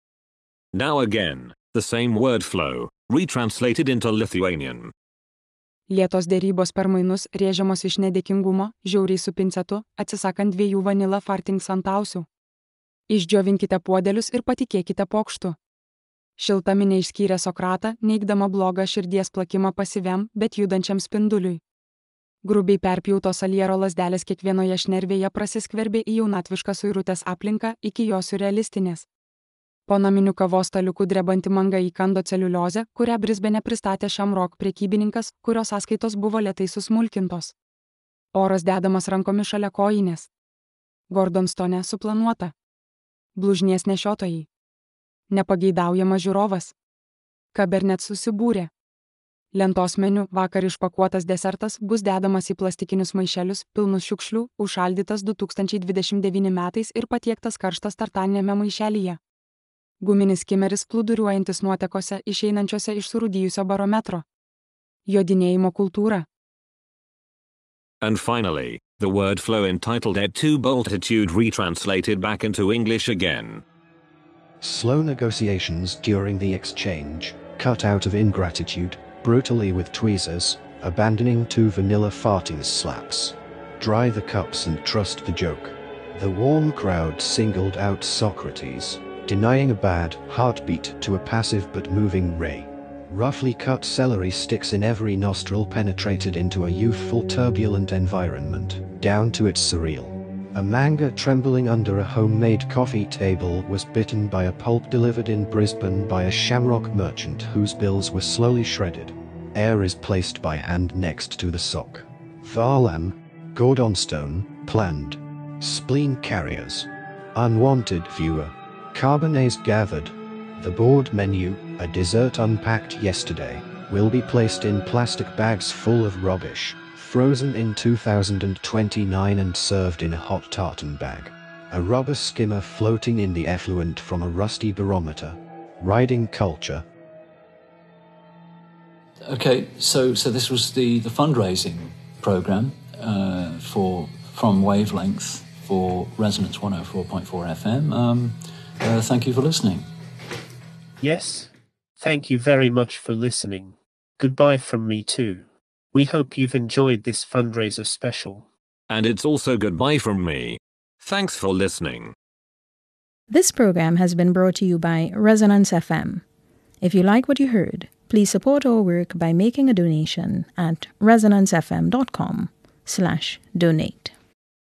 Now again, the same word flow, retranslated into Lithuanian. Lėtos dėrybos per mainus rėžiamos iš nedėkingumo, žiauriai su pincetu, atsisakant 2 vanila farting santausių. Išdžiovinkite puodelius ir patikėkite pokštu. Šiltaminė išskyrė Sokratą, neigdama blogą širdies plakimą pasyviam, bet judančiam spinduliui. Grubiai perpjautos aliero lasdelės kiekvienoje šnervėje prasiskverbė į jaunatvišką suirutės aplinką iki jos surrealistinės. Po naminių kavos staliukų drebanti manga įkando celiuliozę, kurią Brisbane pristatė Shamrock prekybininkas, kurios sąskaitos buvo lėtai susmulkintos. Oras dedamas rankomis šalia kojinės. Gordonstone suplanuota. Blužnies nešiotojai. Nepageidaujamas žiūrovas. Kabernet susibūrė. Lentos meniu vakar išpakuotas desertas bus dedamas į plastikinius maišelius, pilnus šiukšlių, užšaldytas 2029 metais ir patiektas karštas tartaninėme maišelyje. Guminis kimeris plūduriuojantis nuotekose išeinančiose iš surūdijusio barometro. Jodinėjimo kultūra. And finally, the word flow entitled Et tu Boltitude retranslated back into English again. Slow negotiations during the exchange, cut out of ingratitude, brutally with tweezers, abandoning 2 vanilla farting slaps. Dry the cups and trust the joke. The warm crowd singled out Socrates, denying a bad heartbeat to a passive but moving ray. Roughly cut celery sticks in every nostril penetrated into a youthful turbulent environment, down to its surreal. A manga trembling under a homemade coffee table was bitten by a pulp delivered in Brisbane by a Shamrock merchant whose bills were slowly shredded. Air is placed by hand next to the sock. Thalam, Gordonstone, planned. Spleen carriers. Unwanted viewer. Carbonates gathered. The board menu, a dessert unpacked yesterday, will be placed in plastic bags full of rubbish, frozen in 2029 and served in a hot tartan bag. A rubber skimmer floating in the effluent from a rusty barometer. Riding culture. Okay, so this was the fundraising program from Wavelength for Resonance 104.4 FM. Thank you for listening. Yes, thank you very much for listening. Goodbye from me too. We hope you've enjoyed this fundraiser special. And it's also goodbye from me. Thanks for listening. This program has been brought to you by Resonance FM. If you like what you heard, please support our work by making a donation at resonancefm.com/donate.